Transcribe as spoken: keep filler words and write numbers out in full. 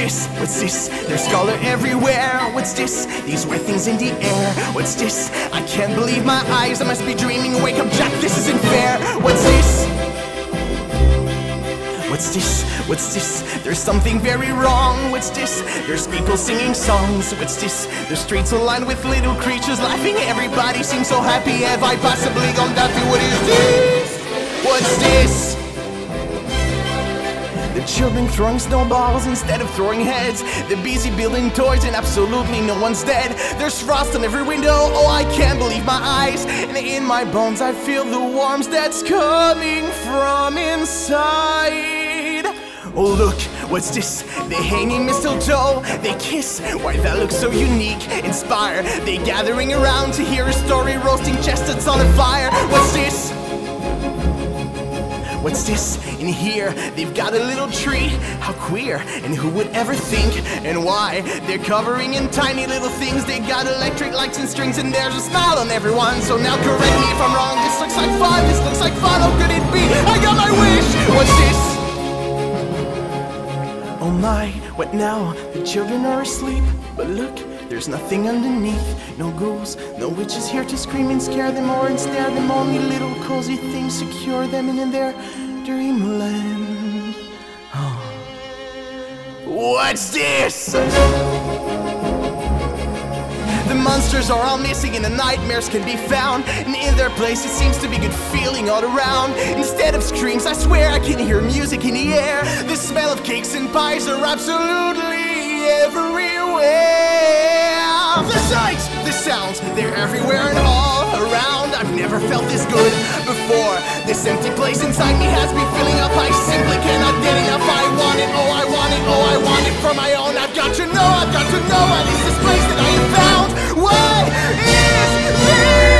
this? What's this? There's color everywhere. What's this? These weird things in the air. What's this? I can't believe my eyes. I must be dreaming. Wake up, Jack, this isn't fair. What's this? What's this? What's this? There's something very wrong. What's this? There's people singing songs. What's this? The streets are lined with little creatures laughing. Everybody seems so happy. Have I possibly gone daffy? What is this? What's this? The children throwing snowballs instead of throwing heads. They're busy building toys and absolutely no one's dead. There's frost on every window. Oh, I can't believe my eyes. And in my bones I feel the warmth that's coming from inside. Oh look, what's this? They hanging mistletoe, they kiss. Why that looks so unique, inspire. They gathering around to hear a story, roasting chestnuts on a fire. What's this? What's this? In here, they've got a little tree. How queer, and who would ever think? And why? They're covering in tiny little things. They got electric lights and strings, and there's a smile on everyone. So now correct me if I'm wrong. This looks like fun, this looks like fun. How could it be? I got my wish! What's this? Oh my, what now? The children are asleep. But look, there's nothing underneath. No ghouls, no witches here to scream and scare them or ensnare them. Only little cozy things secure them in their dreamland. Oh. What's this? The monsters are all missing and the nightmares can be found. And in their place it seems to be good feeling all around. Instead of screams, I swear I can hear music in the air. The smell of cakes and pies are absolutely everywhere. The sights, the sounds, they're everywhere and all around. I've never felt this good before. This empty place inside me has me filling up. I simply cannot get enough. I want it, oh I want it, oh I want it for my own. I've got to know, I've got to know what is this place that I have found. What is this?